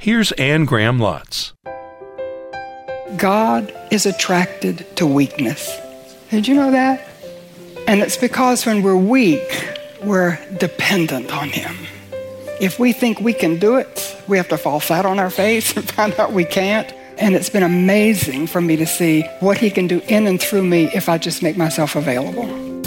Here's Anne Graham Lotz. God is attracted to weakness. Did you know that? And it's because when we're weak, we're dependent on Him. If we think we can do it, we have to fall flat on our face and find out we can't. And it's been amazing for me to see what He can do in and through me if I just make myself available.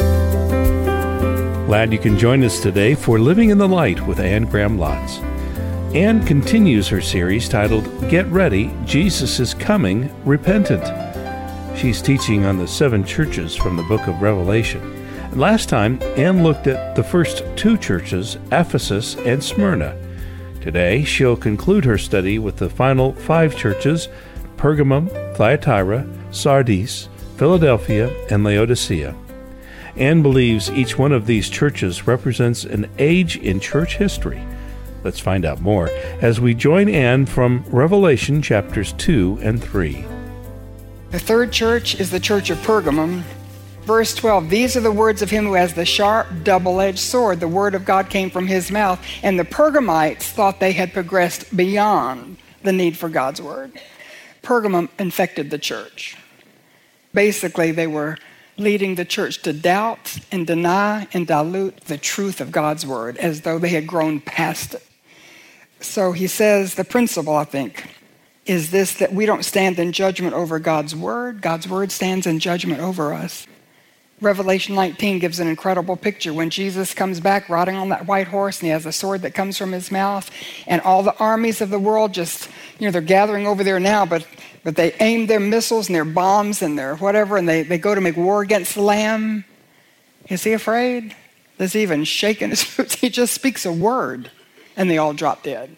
Glad you can join us today for Living in the Light with Anne Graham Lotz. Anne continues her series titled Get Ready, Jesus is Coming, Repentant. She's teaching on the 7 churches from the book of Revelation. And last time, Anne looked at the first 2 churches, Ephesus and Smyrna. Today, she'll conclude her study with the final 5 churches, Pergamum, Thyatira, Sardis, Philadelphia, and Laodicea. Anne believes each one of these churches represents an age in church history. Let's find out more as we join Anne from Revelation chapters 2 and 3. The 3rd church is the church of Pergamum. Verse 12, these are the words of him who has the sharp, double-edged sword. The word of God came from his mouth. And the Pergamites thought they had progressed beyond the need for God's word. Pergamum infected the church. Basically, they were leading the church to doubt and deny and dilute the truth of God's word as though they had grown past it. So he says the principle, I think, is this, that we don't stand in judgment over God's word. God's word stands in judgment over us. Revelation 19 gives an incredible picture when Jesus comes back riding on that white horse and he has a sword that comes from his mouth, and all the armies of the world just, they're gathering over there now, but they aim their missiles and their bombs and their whatever, and they go to make war against the Lamb. Is he afraid? Does he even shake in his boots? He just speaks a word and they all drop dead.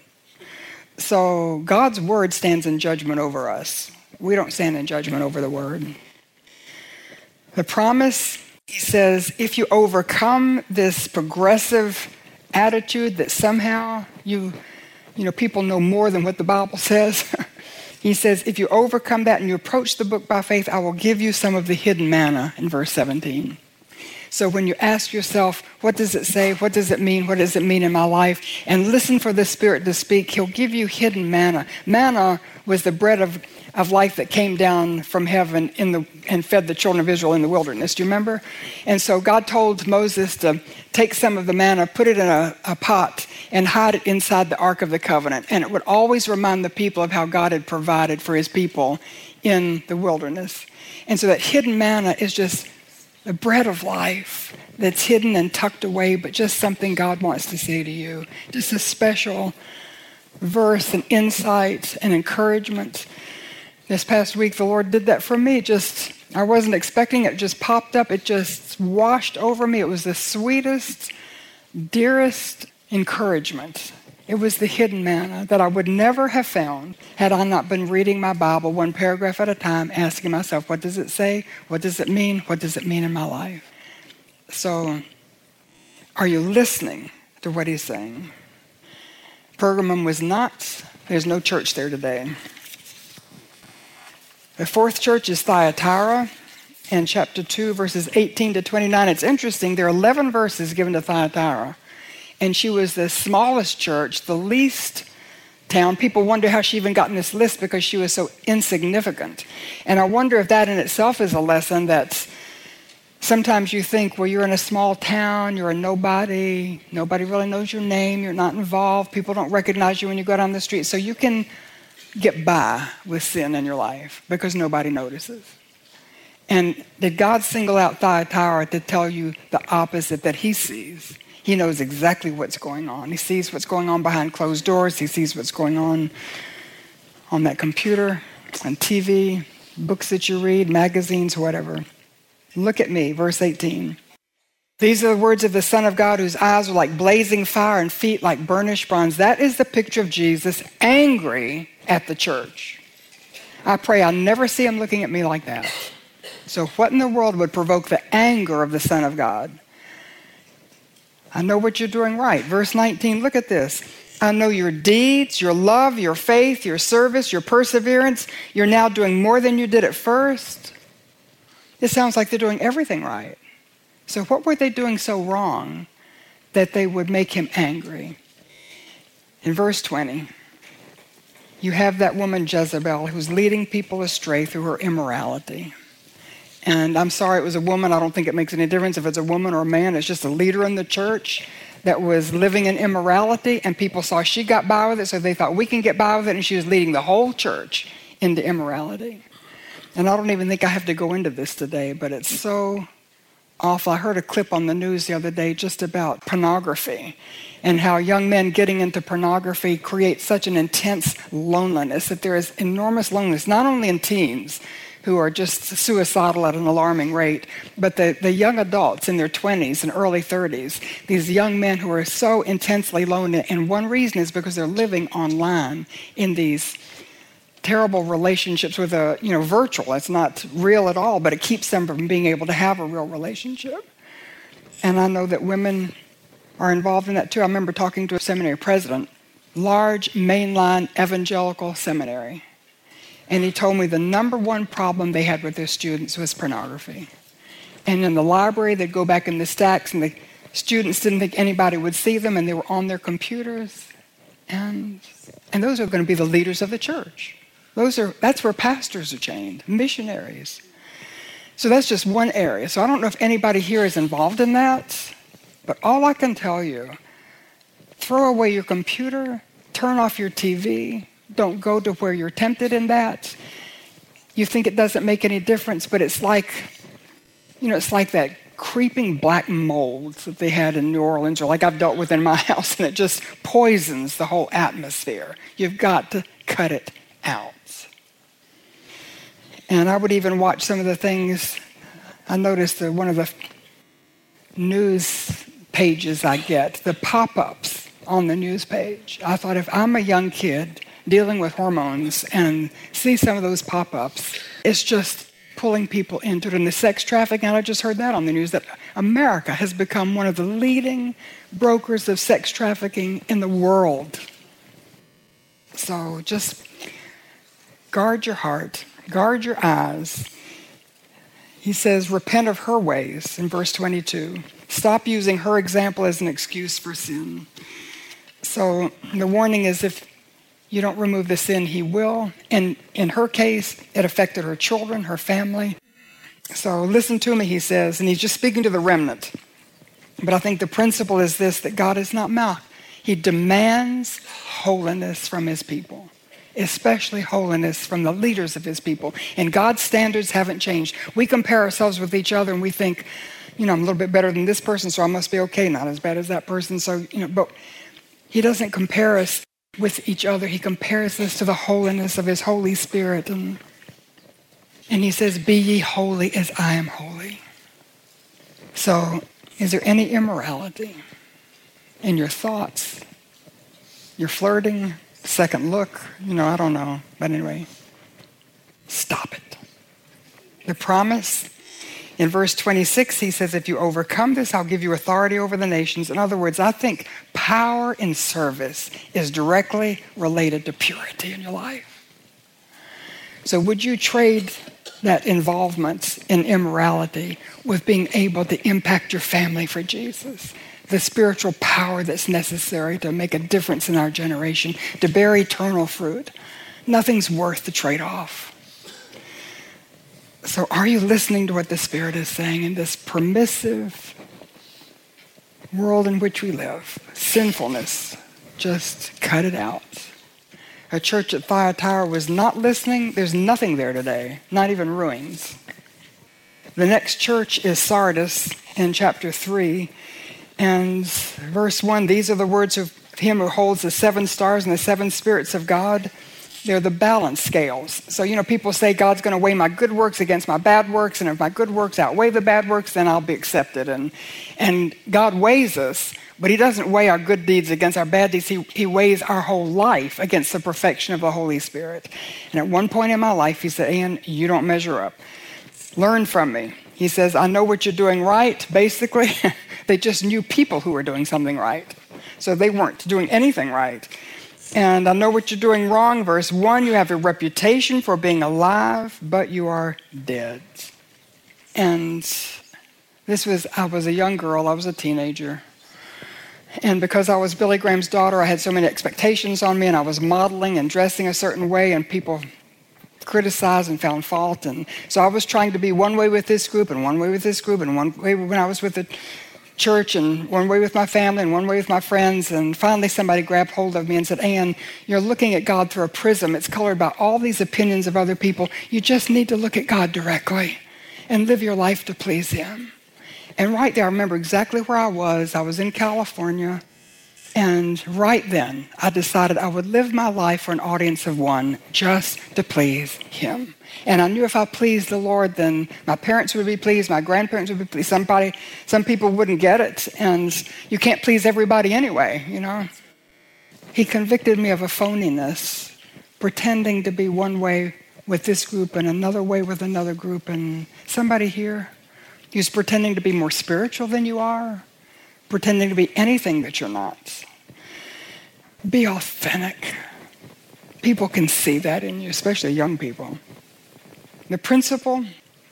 So God's word stands in judgment over us. We don't stand in judgment over the word. The promise, he says, if you overcome this progressive attitude that somehow people know more than what the Bible says. He says, if you overcome that and you approach the book by faith, I will give you some of the hidden manna in verse 17. So when you ask yourself, what does it say? What does it mean? What does it mean in my life? And listen for the Spirit to speak. He'll give you hidden manna. Manna was the bread of life that came down from heaven and fed the children of Israel in the wilderness. Do you remember? And so God told Moses to take some of the manna, put it in a pot, and hide it inside the Ark of the Covenant. And it would always remind the people of how God had provided for his people in the wilderness. And so that hidden manna is just the bread of life that's hidden and tucked away, but just something God wants to say to you. Just a special verse and insight and encouragement. This past week, the Lord did that for me. I wasn't expecting it. Just popped up. It just washed over me. It was the sweetest, dearest encouragement. It was the hidden manna that I would never have found had I not been reading my Bible one paragraph at a time, asking myself, what does it say? What does it mean? What does it mean in my life? So, are you listening to what he's saying? Pergamum was not, there's no church there today. The 4th church is Thyatira, in chapter 2, verses 18 to 29. It's interesting, there are 11 verses given to Thyatira. And she was the smallest church, the least town. People wonder how she even got in this list because she was so insignificant. And I wonder if that in itself is a lesson that sometimes you think, well, you're in a small town, you're a nobody really knows your name, you're not involved, people don't recognize you when you go down the street. So you can get by with sin in your life because nobody notices. And did God single out Thyatira to tell you the opposite that he sees? He knows exactly what's going on. He sees what's going on behind closed doors. He sees what's going on that computer, on TV, books that you read, magazines, whatever. Look at me, verse 18. These are the words of the Son of God, whose eyes are like blazing fire and feet like burnished bronze. That is the picture of Jesus angry at the church. I pray I never see him looking at me like that. So what in the world would provoke the anger of the Son of God? I know what you're doing right. Verse 19, look at this. I know your deeds, your love, your faith, your service, your perseverance. You're now doing more than you did at first. It sounds like they're doing everything right. So what were they doing so wrong that they would make him angry? In verse 20, you have that woman Jezebel who's leading people astray through her immorality. And I'm sorry it was a woman. I don't think it makes any difference if it's a woman or a man. It's just a leader in the church that was living in immorality, and people saw she got by with it, so they thought we can get by with it, and she was leading the whole church into immorality. And I don't even think I have to go into this today, but it's so awful. I heard a clip on the news the other day just about pornography and how young men getting into pornography create such an intense loneliness, that there is enormous loneliness, not only in teens who are just suicidal at an alarming rate, but the young adults in their 20s and early 30s, these young men who are so intensely lonely. And one reason is because they're living online in these terrible relationships with virtual. It's not real at all, but it keeps them from being able to have a real relationship. And I know that women are involved in that too. I remember talking to a seminary president, large mainline evangelical seminary. And he told me the number one problem they had with their students was pornography. And in the library, they'd go back in the stacks, and the students didn't think anybody would see them, and they were on their computers. And those are going to be the leaders of the church. That's where pastors are chained, missionaries. So that's just one area. So I don't know if anybody here is involved in that, but all I can tell you, throw away your computer, turn off your TV, don't go to where you're tempted in that. You think it doesn't make any difference, but it's like that creeping black mold that they had in New Orleans, or like I've dealt with in my house, and it just poisons the whole atmosphere. You've got to cut it out. And I would even watch some of the things. I noticed that one of the news pages I get, the pop-ups on the news page. I thought, if I'm a young kid dealing with hormones and see some of those pop-ups, it's just pulling people into it. And the sex trafficking, and I just heard that on the news, that America has become one of the leading brokers of sex trafficking in the world. So just guard your heart, guard your eyes. He says, repent of her ways in verse 22. Stop using her example as an excuse for sin. So the warning is, if you don't remove the sin, he will. And in her case, it affected her children, her family. So listen to me, he says, and he's just speaking to the remnant. But I think the principle is this, that God is not mocked. He demands holiness from his people, especially holiness from the leaders of his people. And God's standards haven't changed. We compare ourselves with each other and we think, I'm a little bit better than this person, so I must be okay, not as bad as that person. So, but he doesn't compare us with each other. He compares us to the holiness of his Holy Spirit. And he says, be ye holy as I am holy. So is there any immorality in your thoughts, your flirting, second look? I don't know. But anyway, stop it. The promise in verse 26, he says, if you overcome this, I'll give you authority over the nations. In other words, I think power in service is directly related to purity in your life. So would you trade that involvement in immorality with being able to impact your family for Jesus? The spiritual power that's necessary to make a difference in our generation, to bear eternal fruit. Nothing's worth the trade-off. So are you listening to what the Spirit is saying in this permissive world in which we live? Sinfulness, just cut it out. A church at Thyatira was not listening. There's nothing there today, not even ruins. The next church is Sardis in chapter 3. And verse 1, these are the words of him who holds the 7 stars and the 7 spirits of God. They're the balance scales. So, people say God's going to weigh my good works against my bad works, and if my good works outweigh the bad works, then I'll be accepted. And God weighs us, but he doesn't weigh our good deeds against our bad deeds. He weighs our whole life against the perfection of the Holy Spirit. And at one point in my life, he said, Ian, you don't measure up. Learn from me. He says, I know what you're doing right. Basically, they just knew people who were doing something right. So they weren't doing anything right. And I know what you're doing wrong. Verse 1, you have a reputation for being alive, but you are dead. And I was a young girl. I was a teenager. And because I was Billy Graham's daughter, I had so many expectations on me, and I was modeling and dressing a certain way, and people criticized and found fault. And so I was trying to be one way with this group, and one way with this group, and one way when I was with the church, and one way with my family, and one way with my friends. And finally somebody grabbed hold of me and said, Ann, you're looking at God through a prism. It's colored by all these opinions of other people. You just need to look at God directly and live your life to please him. And right there, I remember exactly where I was. I was in California. And right then, I decided I would live my life for an audience of one, just to please him. And I knew if I pleased the Lord, then my parents would be pleased, my grandparents would be pleased. Some people wouldn't get it, and you can't please everybody anyway, you know. He convicted me of a phoniness, pretending to be one way with this group and another way with another group. And somebody here who's pretending to be more spiritual than you are, pretending to be anything that you're not. Be authentic. People can see that in you, especially young people. The principle,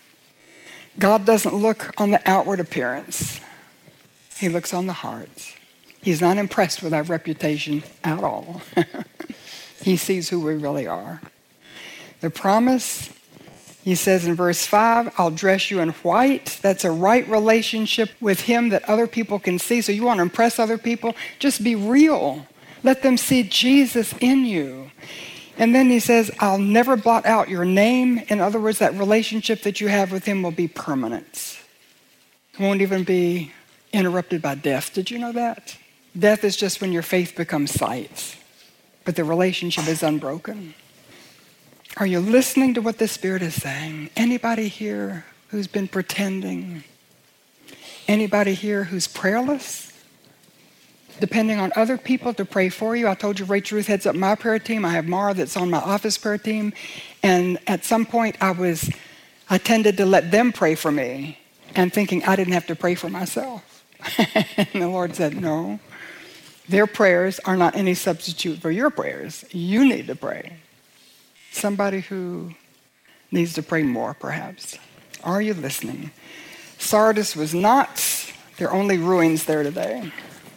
God doesn't look on the outward appearance. He looks on the heart. He's not impressed with our reputation at all. He sees who we really are. The promise, he says in verse 5, I'll dress you in white. That's a right relationship with him that other people can see. So you want to impress other people? Just be real. Let them see Jesus in you. And then he says, I'll never blot out your name. In other words, that relationship that you have with him will be permanent. It won't even be interrupted by death. Did you know that? Death is just when your faith becomes sight. But the relationship is unbroken. Are you listening to what the Spirit is saying? Anybody here who's been pretending? Anybody here who's prayerless? Depending on other people to pray for you. I told you Rachel Ruth heads up my prayer team. I have Mara that's on my office prayer team. And at some point I tended to let them pray for me and thinking I didn't have to pray for myself. And the Lord said, no, their prayers are not any substitute for your prayers. You need to pray. Somebody who needs to pray more, perhaps. Are you listening? Sardis was not, there are only ruins there today.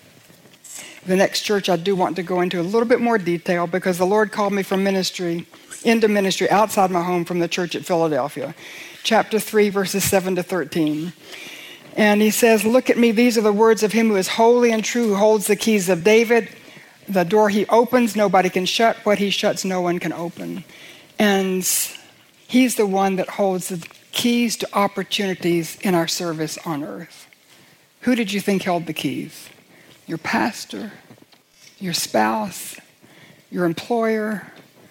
The next church I do want to go into a little bit more detail because the Lord called me from ministry into ministry outside my home from the church at Philadelphia. Chapter 3, verses 7 to 13. And he says, look at me, these are the words of him who is holy and true, who holds the keys of David. The door he opens, nobody can shut. What he shuts, no one can open. And he's the one that holds the keys to opportunities in our service on earth. Who did you think held the keys? Your pastor, your spouse, your employer.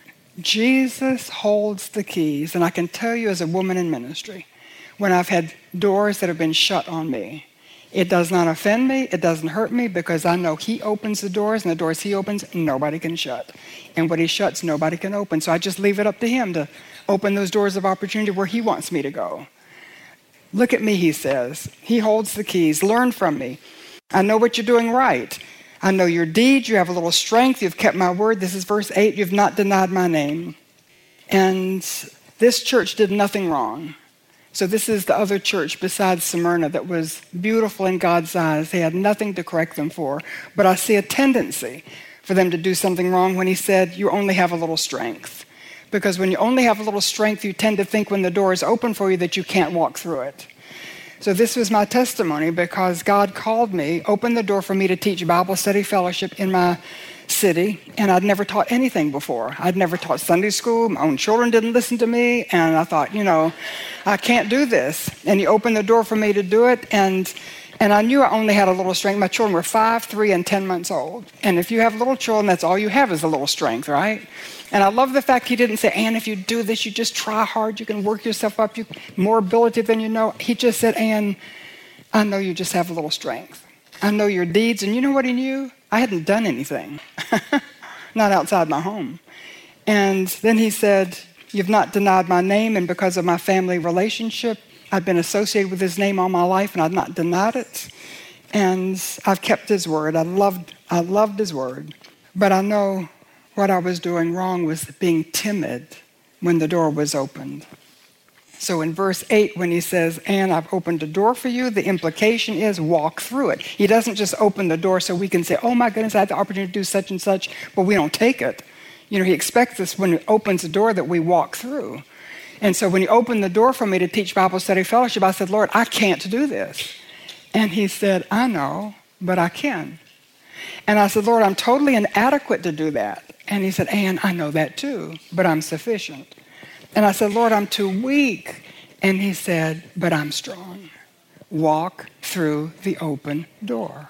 Jesus holds the keys. And I can tell you as a woman in ministry, when I've had doors that have been shut on me, it does not offend me, it doesn't hurt me, because I know he opens the doors, and the doors he opens, nobody can shut. And what he shuts, nobody can open. So I just leave it up to him to open those doors of opportunity where he wants me to go. Look at me, he says. He holds the keys. Learn from me. I know what you're doing right. I know your deeds. You have a little strength. You've kept my word. This is verse 8. You've not denied my name. And this church did nothing wrong. So this is the other church besides Smyrna that was beautiful in God's eyes. They had nothing to correct them for. But I see a tendency for them to do something wrong when he said, you only have a little strength. Because when you only have a little strength, you tend to think when the door is open for you that you can't walk through it. So this was my testimony because God called me, opened the door for me to teach Bible study fellowship in my city, and I'd never taught anything before. I'd never taught Sunday school. My own children didn't listen to me, and I thought, I can't do this. And he opened the door for me to do it, and I knew I only had a little strength. My children were 5, 3, and 10 months old. And if you have little children, that's all you have is a little strength, right? And I love the fact he didn't say, Ann, if you do this, you just try hard, you can work yourself up, you more ability than you know. He just said, Ann, I know you just have a little strength. I know your deeds. And you know what he knew? I hadn't done anything, not outside my home. And then he said, you've not denied my name, and because of my family relationship, I've been associated with his name all my life, and I've not denied it. And I've kept his word. I loved his word. But I know what I was doing wrong was being timid when the door was opened. So in verse 8, when he says, and I've opened a door for you, the implication is walk through it. He doesn't just open the door so we can say, oh my goodness, I had the opportunity to do such and such, but we don't take it. He expects us when he opens the door that we walk through. And so when he opened the door for me to teach Bible study fellowship, I said, Lord, I can't do this. And he said, I know, but I can. And I said, Lord, I'm totally inadequate to do that. And he said, Ann, I know that too, but I'm sufficient. And I said, Lord, I'm too weak. And he said, but I'm strong. Walk through the open door.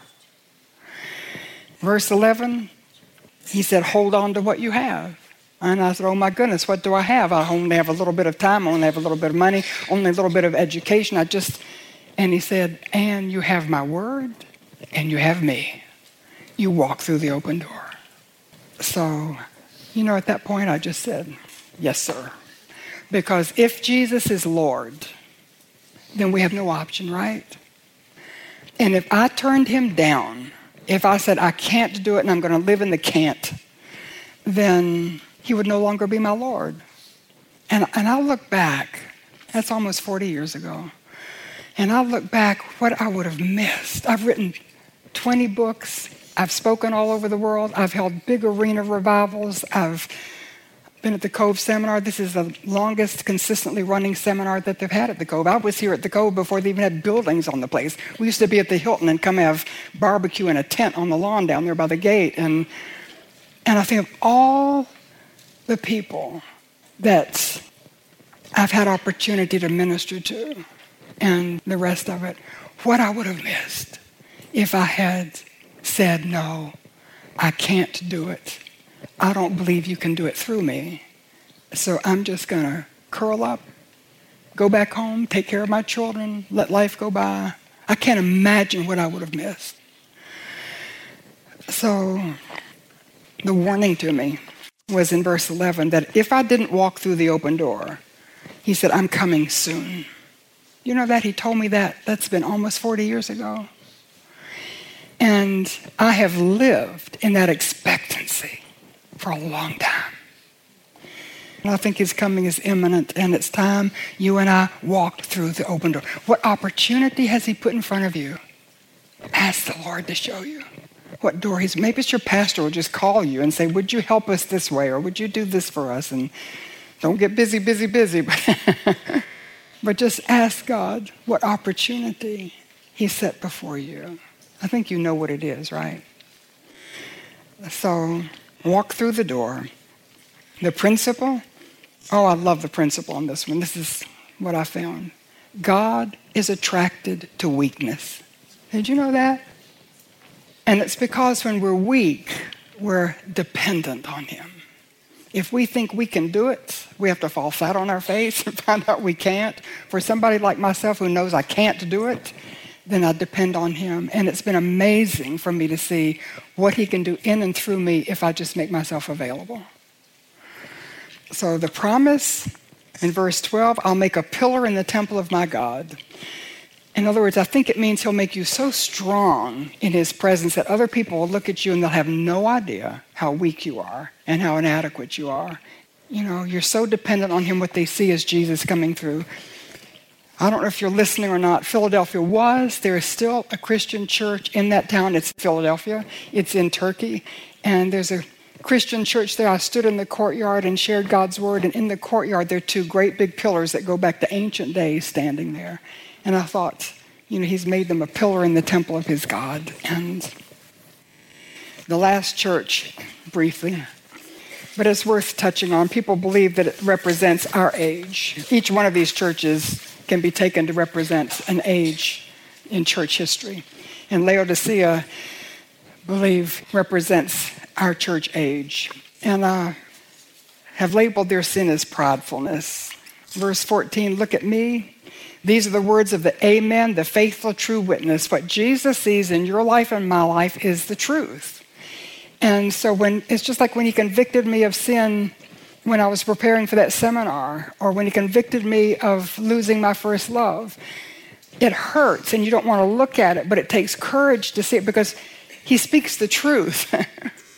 Verse 11, he said, hold on to what you have. And I said, oh my goodness, what do I have? I only have a little bit of time, I only have a little bit of money, only a little bit of education. And he said, Ann, you have my word and you have me. You walk through the open door. So, at that point I just said, yes, sir. Because if Jesus is Lord, then we have no option, right? And if I turned him down, if I said I can't do it and I'm going to live in the can't, then he would no longer be my Lord. And I look back, that's almost 40 years ago, and I look back what I would have missed. I've written 20 books. I've spoken all over the world. I've held big arena revivals. I've been at the Cove Seminar. This is the longest consistently running seminar that they've had at the Cove. I was here at the Cove before they even had buildings on the place. We used to be at the Hilton and come have barbecue in a tent on the lawn down there by the gate. And I think of all the people that I've had opportunity to minister to and the rest of it, what I would have missed if I had said, no, I can't do it. I don't believe you can do it through me. So I'm just going to curl up, go back home, take care of my children, let life go by. I can't imagine what I would have missed. So the warning to me was in verse 11 that if I didn't walk through the open door, he said, I'm coming soon. You know that? He told me that. That's been almost 40 years ago. And I have lived in that expectancy for a long time. And I think his coming is imminent, and it's time you and I walked through the open door. What opportunity has he put in front of you? Ask the Lord to show you what door he's. Maybe it's your pastor will just call you and say, would you help us this way, or would you do this for us? And don't get busy, but just ask God what opportunity he set before you. I think you know what it is, right? So walk through the door. The principle, I love the principle on this one. This is what I found. God is attracted to weakness. Did you know that? And it's because when we're weak, we're dependent on him. If we think we can do it, we have to fall flat on our face and find out we can't. For somebody like myself who knows I can't do it, then I depend on him. And it's been amazing for me to see what he can do in and through me if I just make myself available. So the promise in verse 12, I'll make a pillar in the temple of my God. In other words, I think it means he'll make you so strong in his presence that other people will look at you and they'll have no idea how weak you are and how inadequate you are. You're so dependent on him. What they see is Jesus coming through. I don't know if you're listening or not. There is still a Christian church in that town. It's Philadelphia. It's in Turkey. And there's a Christian church there. I stood in the courtyard and shared God's word. And in the courtyard, there are two great big pillars that go back to ancient days standing there. And I thought, he's made them a pillar in the temple of his God. And the last church, briefly, but it's worth touching on. People believe that it represents our age. Each one of these churches can be taken to represent an age in church history. And Laodicea, believe, represents our church age. And I have labeled their sin as pridefulness. Verse 14, look at me. These are the words of the Amen, the faithful, true witness. What Jesus sees in your life and my life is the truth. And so it's just like when he convicted me of sin when I was preparing for that seminar, or when he convicted me of losing my first love. It hurts and you don't want to look at it, but it takes courage to see it because he speaks the truth.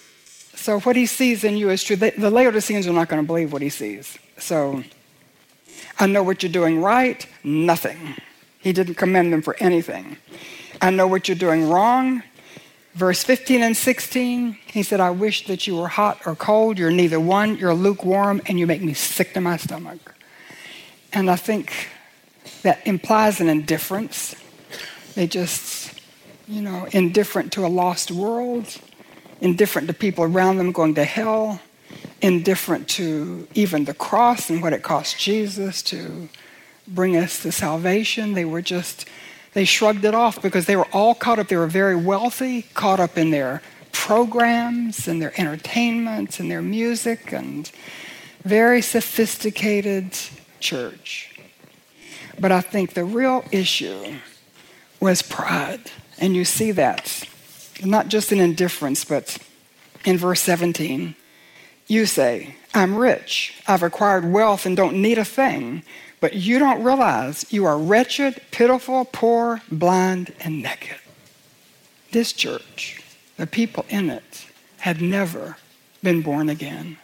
So what he sees in you is true. The Laodiceans are not going to believe what he sees. So I know what you're doing right, nothing. He didn't commend them for anything. I know what you're doing wrong. Verse 15 and 16, he said, I wish that you were hot or cold. You're neither one, you're lukewarm, and you make me sick to my stomach. And I think that implies an indifference. They just, indifferent to a lost world, indifferent to people around them going to hell, indifferent to even the cross and what it cost Jesus to bring us to salvation. They shrugged it off because they were all caught up. They were very wealthy, caught up in their programs and their entertainments and their music, and very sophisticated church. But I think the real issue was pride. And you see that, not just in indifference, but in verse 17. You say, I'm rich, I've acquired wealth and don't need a thing, but you don't realize you are wretched, pitiful, poor, blind, and naked. This church, the people in it, had never been born again.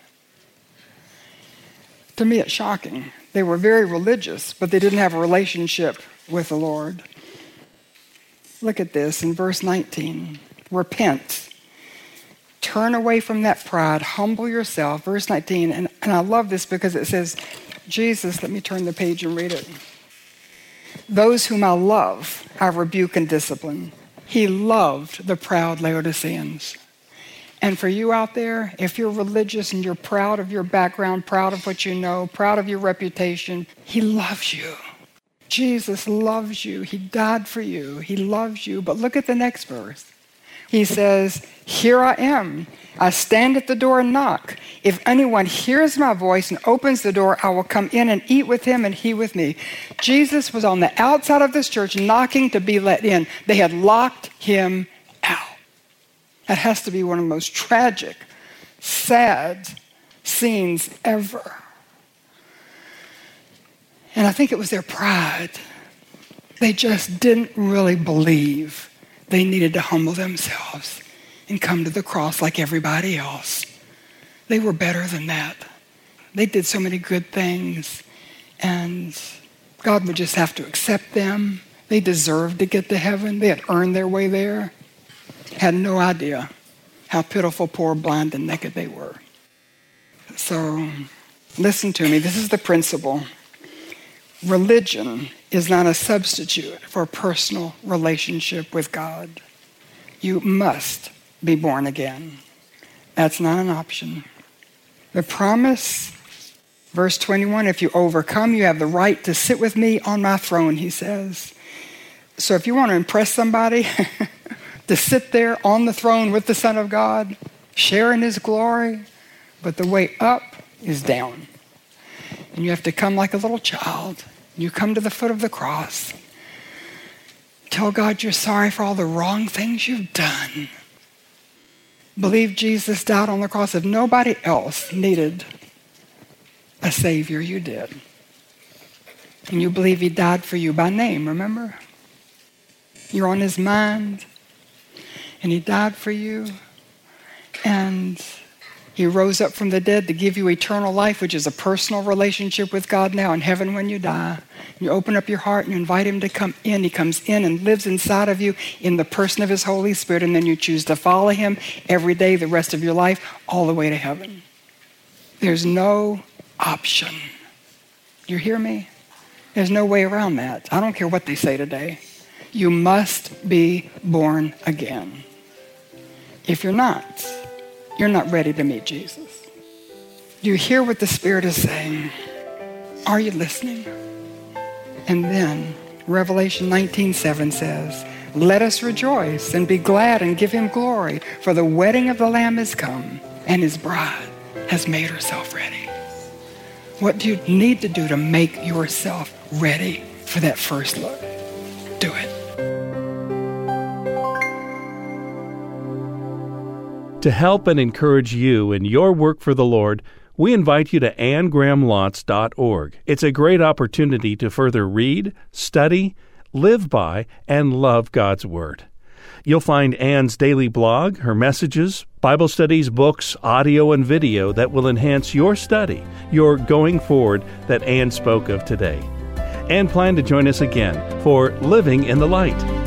To me, it's shocking. They were very religious, but they didn't have a relationship with the Lord. Look at this in verse 19. Repent. Turn away from that pride. Humble yourself. Verse 19. And I love this because it says, Jesus, let me turn the page and read it. Those whom I love, I rebuke and discipline. He loved the proud Laodiceans. And for you out there, if you're religious and you're proud of your background, proud of what you know, proud of your reputation, he loves you. Jesus loves you. He died for you. He loves you. But look at the next verse. He says, here I am. I stand at the door and knock. If anyone hears my voice and opens the door, I will come in and eat with him and he with me. Jesus was on the outside of this church knocking to be let in. They had locked him out. That has to be one of the most tragic, sad scenes ever. And I think it was their pride. They just didn't really believe they needed to humble themselves and come to the cross like everybody else. They were better than that. They did so many good things, and God would just have to accept them. They deserved to get to heaven. They had earned their way there. Had no idea how pitiful, poor, blind, and naked they were. So listen to me. This is the principle. Religion is not a substitute for a personal relationship with God. You must be born again. That's not an option. The promise, verse 21, if you overcome, you have the right to sit with me on my throne, he says. So if you want to impress somebody, to sit there on the throne with the Son of God, sharing his glory, but the way up is down. And you have to come like a little child. You come to the foot of the cross. Tell God you're sorry for all the wrong things you've done. Believe Jesus died on the cross. If nobody else needed a Savior, you did. And you believe he died for you by name, remember? You're on his mind. And he died for you. And he rose up from the dead to give you eternal life, which is a personal relationship with God now in heaven when you die. You open up your heart and you invite him to come in. He comes in and lives inside of you in the person of his Holy Spirit, and then you choose to follow him every day, the rest of your life, all the way to heaven. There's no option. You hear me? There's no way around that. I don't care what they say today. You must be born again. If you're not ready to meet Jesus. Do you hear what the Spirit is saying? Are you listening? And then Revelation 19:7 says, let us rejoice and be glad and give him glory, for the wedding of the Lamb is come, and his bride has made herself ready. What do you need to do to make yourself ready for that first look? Do it. To help and encourage you in your work for the Lord, we invite you to AnnGrahamLotz.org. It's a great opportunity to further read, study, live by, and love God's Word. You'll find Ann's daily blog, her messages, Bible studies, books, audio, and video that will enhance your study, your going forward that Ann spoke of today. And plan to join us again for Living in the Light.